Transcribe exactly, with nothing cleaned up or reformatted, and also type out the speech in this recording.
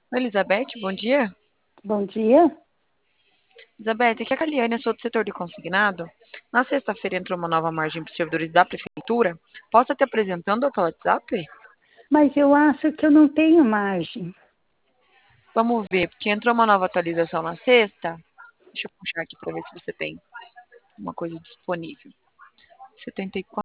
Oi, Elizabeth, bom dia. Bom dia. Elizabeth, aqui é a Caliane, eu sou do setor de consignado. Na sexta-feira entrou uma nova margem para os servidores da prefeitura. Posso estar te apresentando pelo WhatsApp? Mas eu acho que eu não tenho margem. Vamos ver, porque entrou uma nova atualização na sexta. Deixa eu puxar aqui para ver se você tem uma coisa disponível.